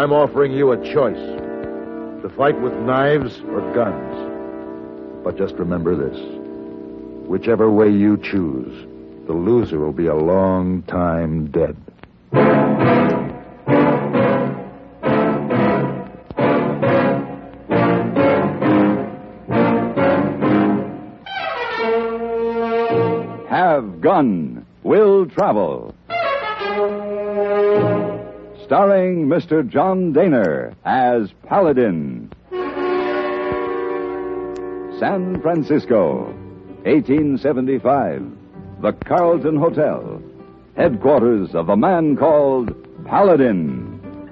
I'm offering you a choice. To fight with knives or guns. But just remember this. Whichever way you choose, the loser will be a long time dead. Have Gun Will Travel. Starring Mr. John Daner as Paladin. San Francisco, 1875. The Carlton Hotel, headquarters of a man called Paladin.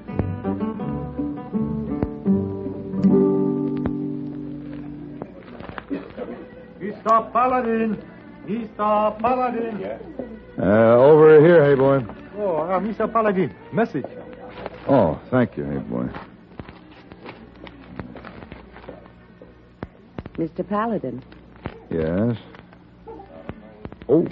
Mr. Paladin! Mr. Paladin! Over here, hey boy. Oh, Mr. Paladin, message. Oh, thank you, hey boy. Mr. Paladin. Yes? Oh.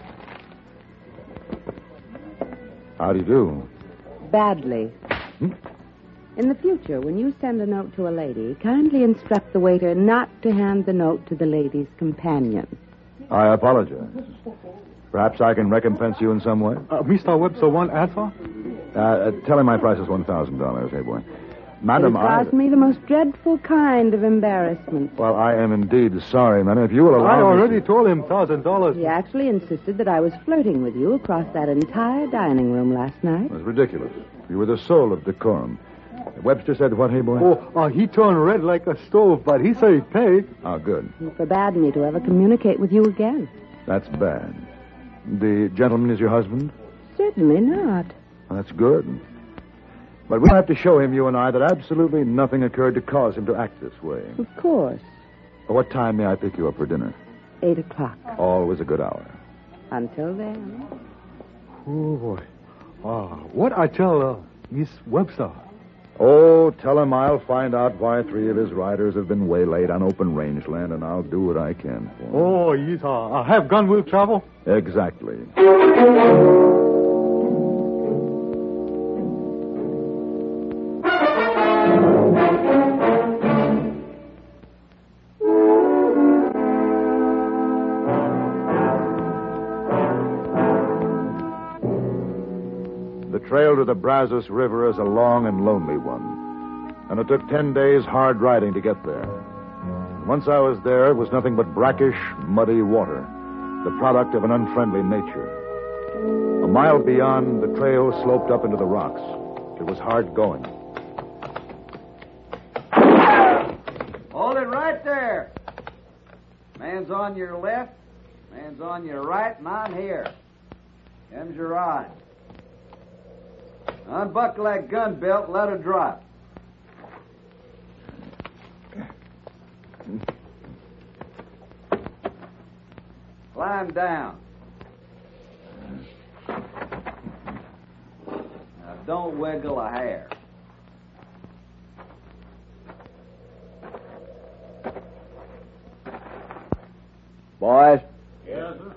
How do you do? Badly. In the future, when you send a note to a lady, kindly instruct the waiter not to hand the note to the lady's companion. I apologize. Perhaps I can recompense you in some way? Mr. Webster want answer? Tell him my price is $1,000, hey boy. Madam, It caused me the most dreadful kind of embarrassment. Well, I am indeed sorry, madam. If you will allow I me already told him $1,000. He actually insisted that I was flirting with you across that entire dining room last night. It was ridiculous. You were the soul of decorum. Webster said what, hey boy? He turned red like a stove, but he said he paid. Oh, good. He forbade me to ever communicate with you again. That's bad. The gentleman is your husband? Certainly not. Well, that's good. But we'll have to show him, you and I, that absolutely nothing occurred to cause him to act this way. Of course. What time may I pick you up for dinner? 8 o'clock. Always a good hour. Until then. Oh, boy. What I tell Miss Webster? Oh, tell him I'll find out why 3 of his riders have been waylaid on open rangeland, and I'll do what I can for him. Oh, yes, have gun will travel? Exactly. The trail to the Brazos River is a long and lonely one, and it took 10 days hard riding to get there. Once I was there, it was nothing but brackish, muddy water, the product of an unfriendly nature. A mile beyond, the trail sloped up into the rocks. It was hard going. Hold it right there. Man's on your left, man's on your right, and I'm here. Them's your eyes. Unbuckle that gun belt and let her drop. Climb down. Now, don't wiggle a hair. Boys? Yes, sir.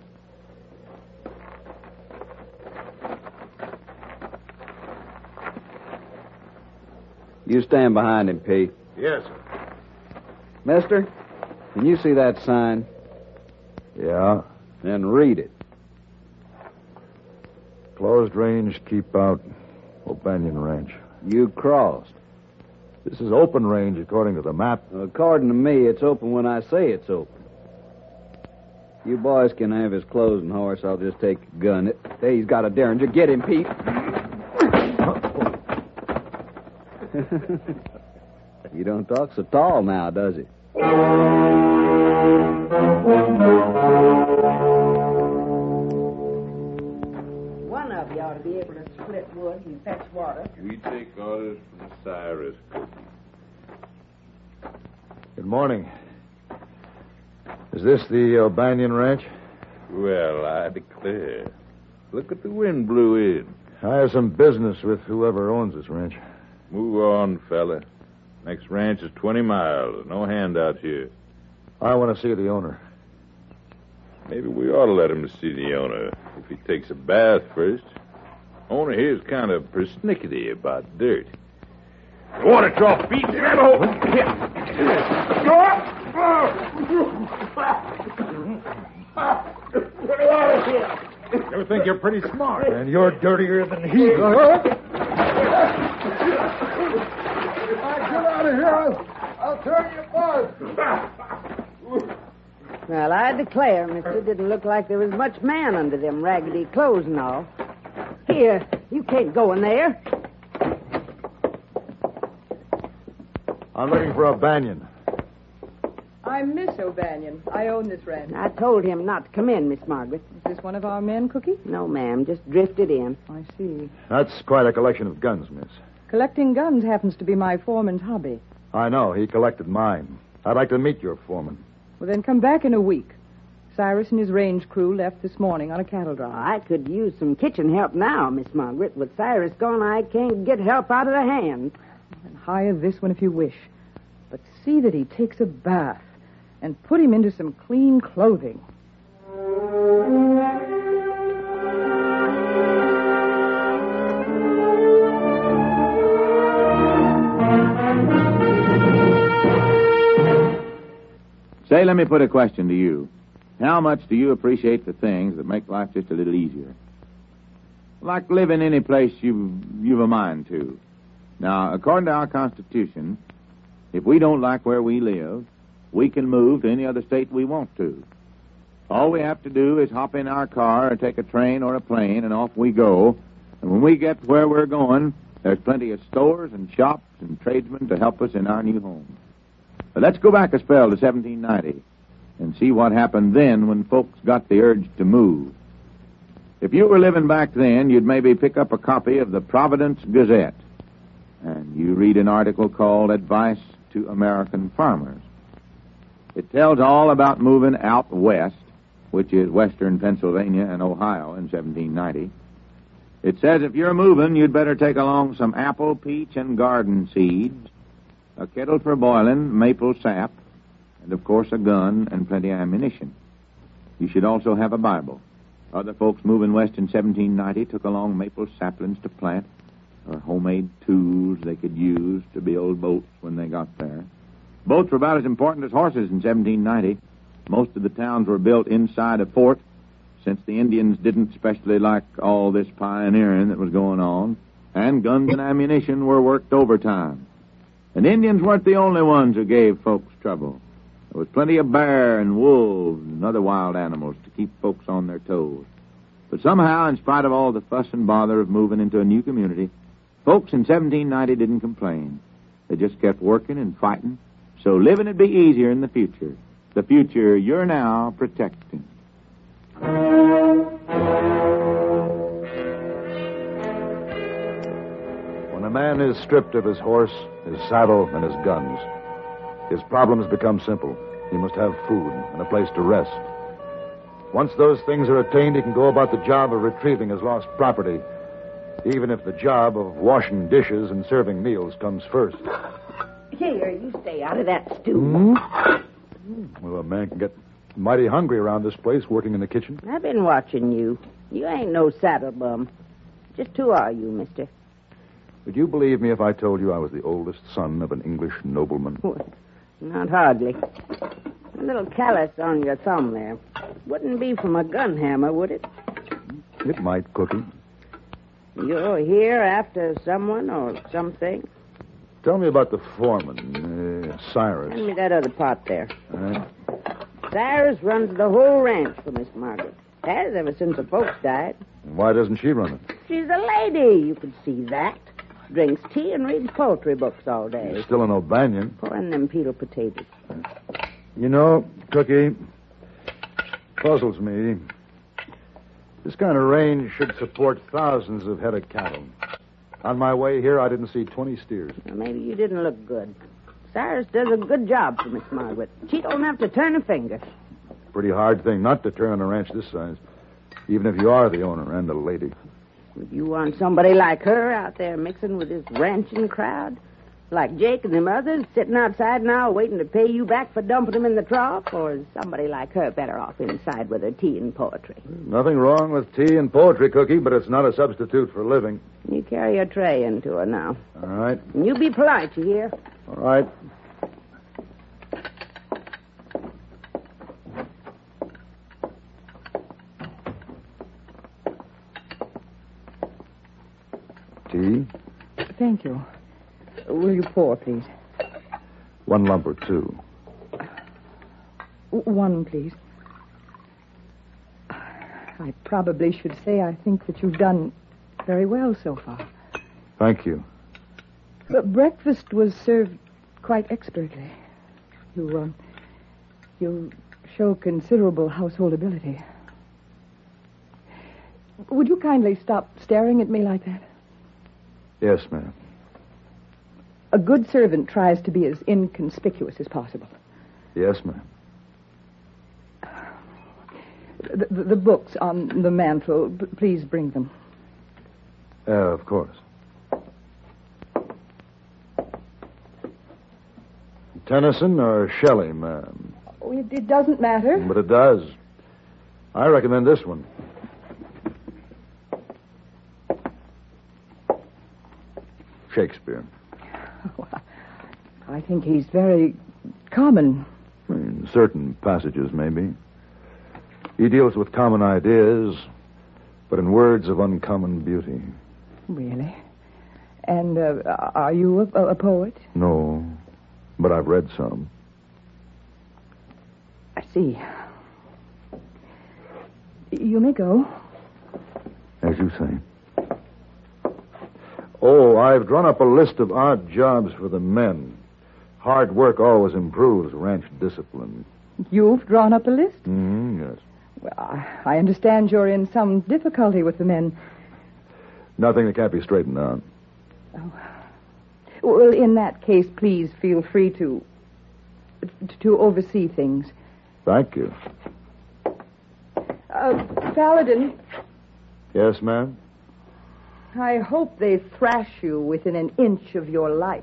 You stand behind him, Pete. Yes, sir. Mister, can you see that sign? Yeah. Then read it. Closed range, keep out, O'Banion Ranch. You crossed. This is open range according to the map. According to me, it's open when I say it's open. You boys can have his clothes and horse. I'll just take a gun. Hey, he's got a Derringer. Get him, Pete. You don't talk so tall now, does he? One of you ought to be able to split wood and fetch water. We take orders from Cyrus. Good morning. Is this the O'Banion Ranch? Well, I declare. Look at the wind blew in. I have some business with whoever owns this ranch. Move on, fella. Next ranch is 20 miles. No handouts here. I want to see the owner. Maybe we ought to let him see the owner if he takes a bath first. Owner here's kind of persnickety about dirt. Water trough, feet, grab a hold. You think you're pretty smart, and you're dirtier than he is. Get out of here. I'll turn you apart. Well, I declare, mister, didn't look like there was much man under them raggedy clothes and all. Here, you can't go in there. I'm looking for O'Banion. I'm Miss O'Banion. I own this ranch. I told him not to come in, Miss Margaret. Is this one of our men, Cookie? No, ma'am, just drifted in. I see. That's quite a collection of guns, miss. Collecting guns happens to be my foreman's hobby. I know. He collected mine. I'd like to meet your foreman. Well, then come back in a week. Cyrus and his range crew left this morning on a cattle drive. I could use some kitchen help now, Miss Margaret. With Cyrus gone, I can't get help out of the hand. And hire this one if you wish. But see that he takes a bath and put him into some clean clothing. Say, let me put a question to you. How much do you appreciate the things that make life just a little easier? Like living any place you've a mind to. Now, according to our Constitution, if we don't like where we live, we can move to any other state we want to. All we have to do is hop in our car or take a train or a plane, and off we go. And when we get where we're going, there's plenty of stores and shops and tradesmen to help us in our new home. But let's go back a spell to 1790 and see what happened then when folks got the urge to move. If you were living back then, you'd maybe pick up a copy of the Providence Gazette, and you read an article called Advice to American Farmers. It tells all about moving out west, which is western Pennsylvania and Ohio in 1790. It says if you're moving, you'd better take along some apple, peach, and garden seeds, a kettle for boiling, maple sap, and, of course, a gun and plenty of ammunition. You should also have a Bible. Other folks moving west in 1790 took along maple saplings to plant, or homemade tools they could use to build boats when they got there. Boats were about as important as horses in 1790. Most of the towns were built inside a fort, since the Indians didn't especially like all this pioneering that was going on, and guns and ammunition were worked overtime. And Indians weren't the only ones who gave folks trouble. There was plenty of bear and wolves and other wild animals to keep folks on their toes. But somehow, in spite of all the fuss and bother of moving into a new community, folks in 1790 didn't complain. They just kept working and fighting, so living would be easier in the future. The future you're now protecting. When a man is stripped of his horse, his saddle, and his guns, his problems become simple. He must have food and a place to rest. Once those things are attained, he can go about the job of retrieving his lost property, even if the job of washing dishes and serving meals comes first. Here, you stay out of that stew. Well, a man can get mighty hungry around this place working in the kitchen. I've been watching you. You ain't no saddle bum. Just who are you, mister? Would you believe me if I told you I was the oldest son of an English nobleman? Not hardly. A little callus on your thumb there. Wouldn't be from a gun hammer, would it? It might, Cookie. You're here after someone or something? Tell me about the foreman, Cyrus. Hand me that other pot there. Cyrus runs the whole ranch for Miss Margaret. Has ever since the folks died. Why doesn't she run it? She's a lady. You could see that. Drinks tea and reads poetry books all day. You're still an O'Banion. Pouring them peeled potatoes. You know, Cookie, puzzles me. This kind of range should support thousands of head of cattle. On my way here, I didn't see 20 steers. Well, maybe you didn't look good. Cyrus does a good job for Miss Margaret. She don't have to turn a finger. Pretty hard thing not to turn a ranch this size, even if you are the owner and a lady. Would you want somebody like her out there mixing with this ranching crowd? Like Jake and them others sitting outside now waiting to pay you back for dumping them in the trough? Or is somebody like her better off inside with her tea and poetry? Nothing wrong with tea and poetry, Cookie, but it's not a substitute for living. You carry your tray into her now. All right. And you be polite, you hear? All right. Tea? Thank you. Will you pour, please? 1 lump or 2. One, please. I probably should say I think that you've done very well so far. Thank you. But breakfast was served quite expertly. You show considerable household ability. Would you kindly stop staring at me like that? Yes, ma'am. A good servant tries to be as inconspicuous as possible. Yes, ma'am. The books on the mantel, please bring them. Of course. Tennyson or Shelley, ma'am? Oh, it doesn't matter. But it does. I recommend this one. Shakespeare. Oh, I think he's very common. In certain passages, maybe. He deals with common ideas, but in words of uncommon beauty. Really? And are you a poet? No, but I've read some. I see. You may go. As you say. Oh, I've drawn up a list of odd jobs for the men. Hard work always improves ranch discipline. You've drawn up a list? Yes. Well, I understand you're in some difficulty with the men. Nothing that can't be straightened out. Oh. Well, in that case, please feel free to oversee things. Thank you. Paladin, Yes, ma'am? I hope they thrash you within an inch of your life.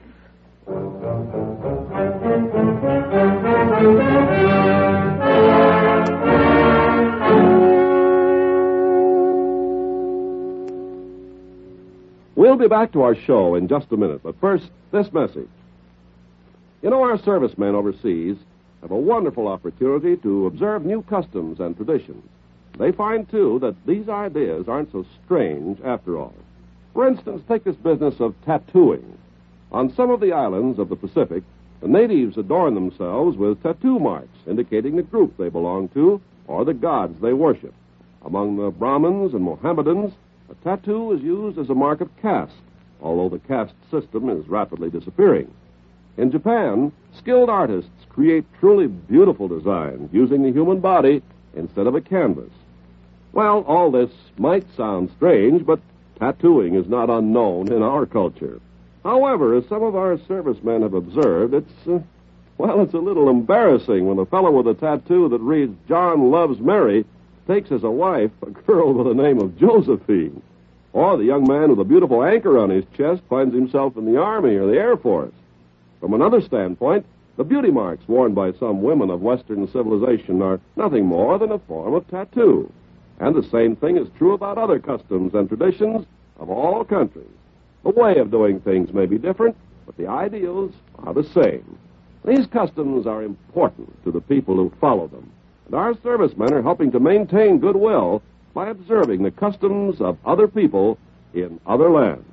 We'll be back to our show in just a minute, but first, this message. You know, our servicemen overseas have a wonderful opportunity to observe new customs and traditions. They find, too, that these ideas aren't so strange after all. For instance, take this business of tattooing. On some of the islands of the Pacific, the natives adorn themselves with tattoo marks indicating the group they belong to or the gods they worship. Among the Brahmins and Mohammedans, a tattoo is used as a mark of caste, although the caste system is rapidly disappearing. In Japan, skilled artists create truly beautiful designs using the human body instead of a canvas. Well, all this might sound strange, but tattooing is not unknown in our culture. However, as some of our servicemen have observed, it's a little embarrassing when a fellow with a tattoo that reads John Loves Mary takes as a wife a girl with the name of Josephine. Or the young man with a beautiful anchor on his chest finds himself in the Army or the Air Force. From another standpoint, the beauty marks worn by some women of Western civilization are nothing more than a form of tattoo. And the same thing is true about other customs and traditions of all countries. The way of doing things may be different, but the ideals are the same. These customs are important to the people who follow them, and our servicemen are helping to maintain goodwill by observing the customs of other people in other lands.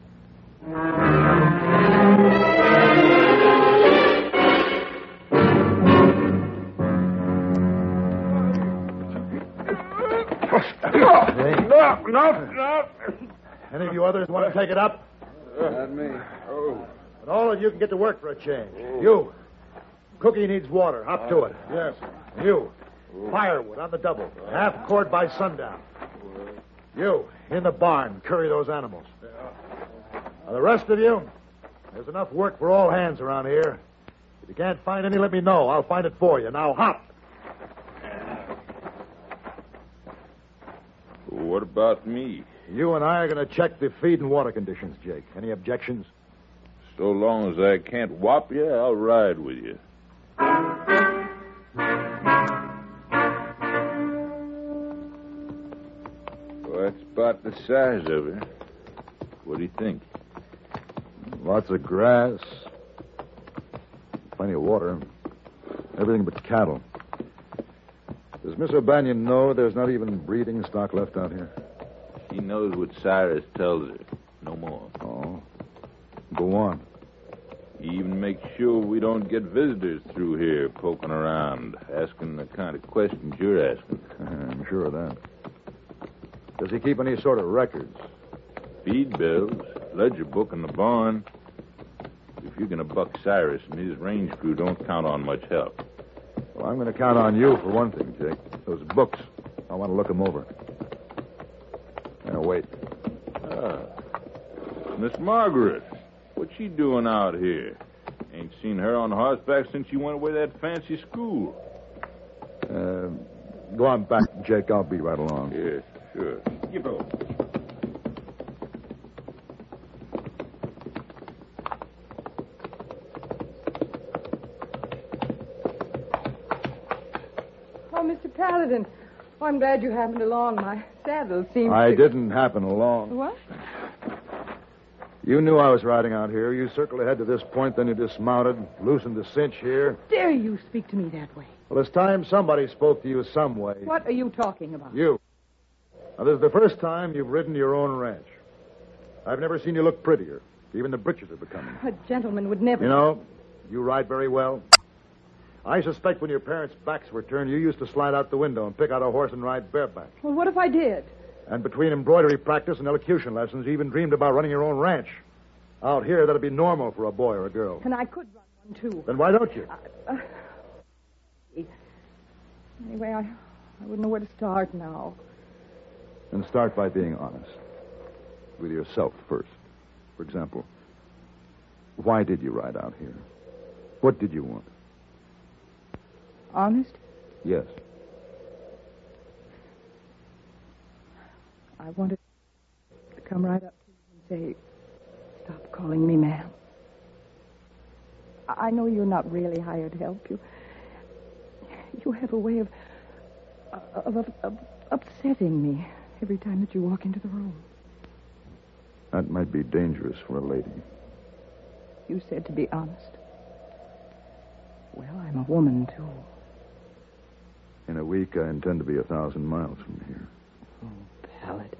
No. Any of you others want to take it up? Not me. Oh. And all of you can get to work for a change. You. Cookie needs water. Hop to it. Yes. You. Firewood on the double. Half cord by sundown. You. In the barn. Curry those animals. Now, the rest of you, there's enough work for all hands around here. If you can't find any, let me know. I'll find it for you. Now, hop. What about me? You and I are going to check the feed and water conditions, Jake. Any objections? So long as I can't whop you, I'll ride with you. Well, that's about the size of her. What do you think? Lots of grass. Plenty of water. Everything but cattle. Does Miss O'Banion know there's not even breeding stock left out here? She knows what Cyrus tells her. No more. Oh. Go on. He even makes sure we don't get visitors through here poking around, asking the kind of questions you're asking. I'm sure of that. Does he keep any sort of records? Feed bills, ledger book in the barn. If you're going to buck Cyrus and his range crew, don't count on much help. Well, I'm going to count on you for one thing, Jake. Those books. I want to look them over. Now, wait. Miss Margaret. What's she doing out here? Ain't seen her on horseback since she went away to that fancy school. Go on back, Jake. I'll be right along. Yes, sure. You go. Oh, Mr. Paladin. Oh, I'm glad you happened along. My saddle seems I didn't happen along. What? You knew I was riding out here. You circled ahead to this point, then you dismounted, loosened the cinch here. Dare you speak to me that way? Well, it's time somebody spoke to you some way. What are you talking about? You. Now, this is the first time you've ridden your own ranch. I've never seen you look prettier. Even the breeches are becoming. A gentleman would never... You know, you ride very well. I suspect when your parents' backs were turned, you used to slide out the window and pick out a horse and ride bareback. Well, what if I did? And between embroidery practice and elocution lessons, you even dreamed about running your own ranch. Out here, that'd be normal for a boy or a girl. And I could run one, too. Then why don't you? Anyway, I wouldn't know where to start now. And start by being honest. With yourself first. For example, why did you ride out here? What did you want? Honest? Yes. I wanted to come right up to you and say, stop calling me ma'am. I know you're not really hired help. You have a way of upsetting me every time that you walk into the room. That might be dangerous for a lady. You said to be honest. Well, I'm a woman, too. In a week, I intend to be 1,000 miles from here. Oh, Paladin.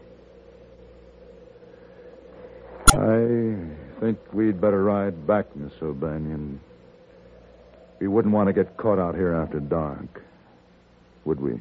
I think we'd better ride back, Miss O'Banion. We wouldn't want to get caught out here after dark, would we?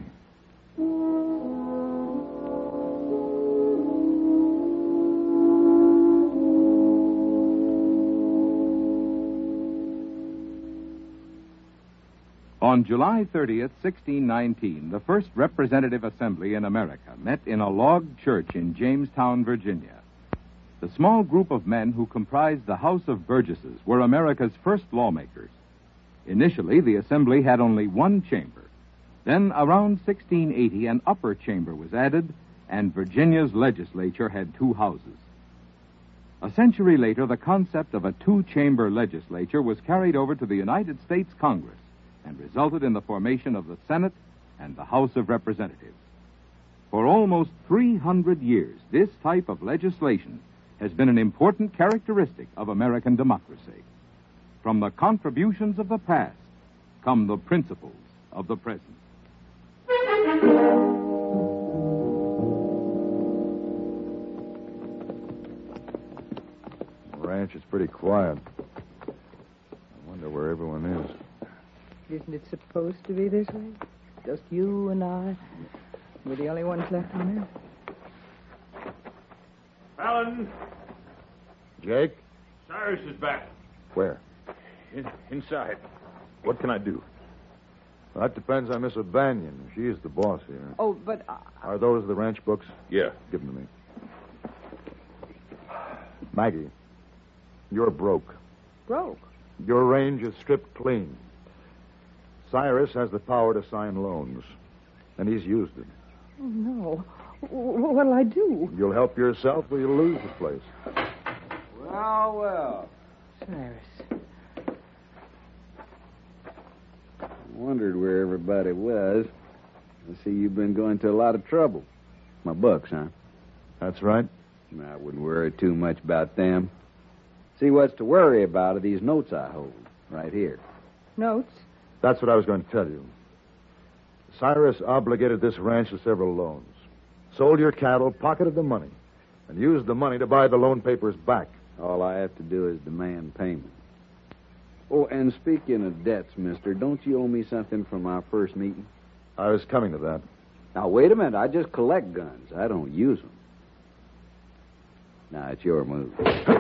On July 30th, 1619, the first representative assembly in America met in a log church in Jamestown, Virginia. The small group of men who comprised the House of Burgesses were America's first lawmakers. Initially, the assembly had only one chamber. Then, around 1680, an upper chamber was added, and Virginia's legislature had two houses. A century later, the concept of a two-chamber legislature was carried over to the United States Congress and resulted in the formation of the Senate and the House of Representatives. For almost 300 years, this type of legislation has been an important characteristic of American democracy. From the contributions of the past come the principles of the present. The ranch is pretty quiet. I wonder where everyone is. Isn't it supposed to be this way? Just you and I. We're the only ones left on Earth. Paladin, Jake? Cyrus is back. Where? Inside. What can I do? Well, that depends on Miss O'Banion. She's the boss here. Oh, but... Are those the ranch books? Yeah. Give them to me. Maggie, you're broke. Broke? Your range is stripped clean. Cyrus has the power to sign loans, and he's used it. Oh, no. What'll I do? You'll help yourself or you'll lose the place. Well, well. Cyrus. I wondered where everybody was. I see you've been going to a lot of trouble. My books, huh? That's right. I wouldn't worry too much about them. See, what's to worry about are these notes I hold right here. Notes? That's what I was going to tell you. Cyrus obligated this ranch to several loans. Sold your cattle, pocketed the money, and used the money to buy the loan papers back. All I have to do is demand payment. Oh, and speaking of debts, mister, don't you owe me something from our first meeting? I was coming to that. Now, wait a minute. I just collect guns. I don't use them. Now, it's your move.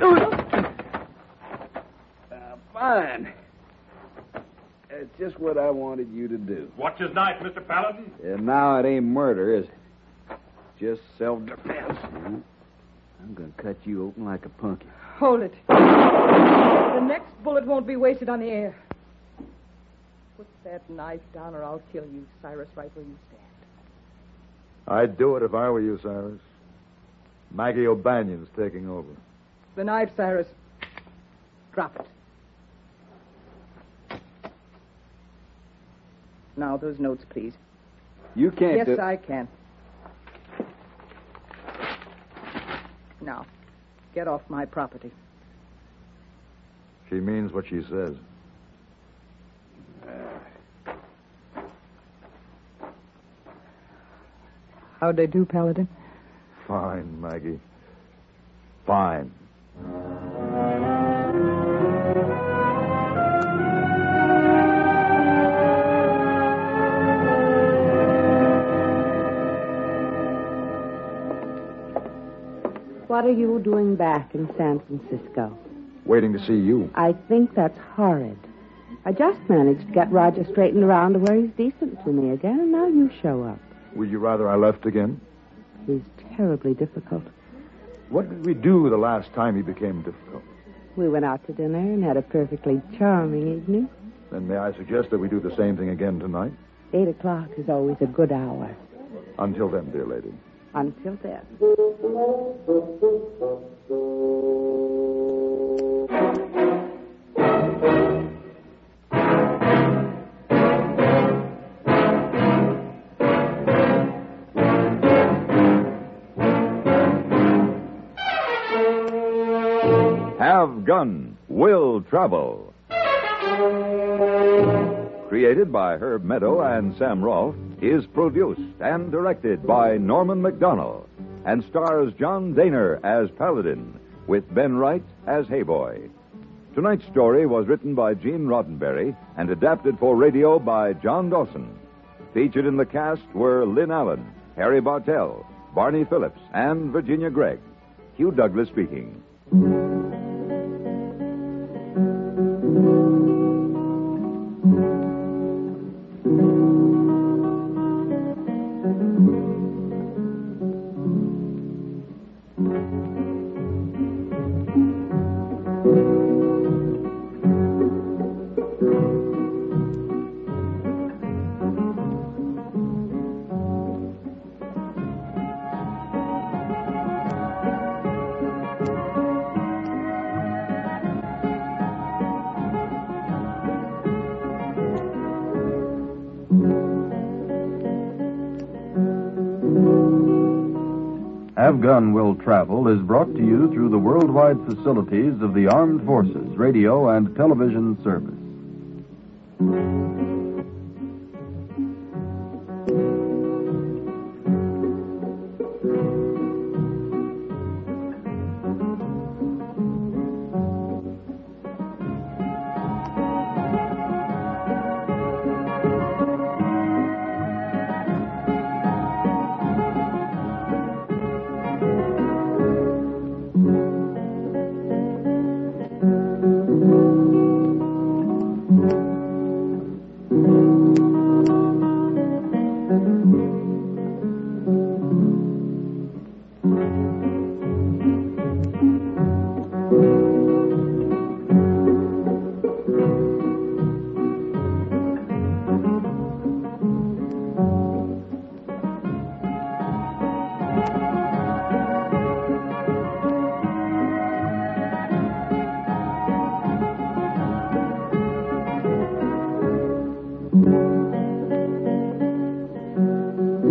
Fine. It's just what I wanted you to do. Watch his knife, Mr. Paladin. And now it ain't murder, is it? Just self-defense. I'm going to cut you open like a pumpkin. Hold it. The next bullet won't be wasted on the air. Put that knife down or I'll kill you, Cyrus, right where you stand. I'd do it if I were you, Cyrus. Maggie O'Banion's taking over. The knife, Cyrus. Drop it. Now, those notes, please. You can't... Yes, I can. Now, get off my property. She means what she says. How'd they do, Paladin? Fine, Maggie. Fine. What are you doing back in San Francisco? Waiting to see you. I think that's horrid. I just managed to get Roger straightened around to where he's decent to me again, and now you show up. Would you rather I left again? He's terribly difficult. What did we do the last time he became difficult? We went out to dinner and had a perfectly charming evening. Then may I suggest that we do the same thing again tonight? 8 o'clock is always a good hour. Until then, dear lady. Until then. Have Gun Will Travel. Created by Herb Meadow and Sam Rolfe, is produced and directed by Norman MacDonald and stars John Daner as Paladin with Ben Wright as Hayboy. Tonight's story was written by Gene Roddenberry and adapted for radio by John Dawson. Featured in the cast were Lynn Allen, Harry Bartell, Barney Phillips, and Virginia Gregg. Hugh Douglas speaking. Have Gun Will Travel is brought to you through the worldwide facilities of the Armed Forces Radio and Television Service.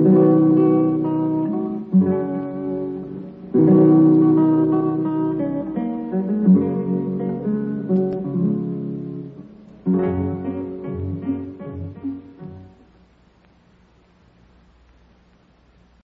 Thank you.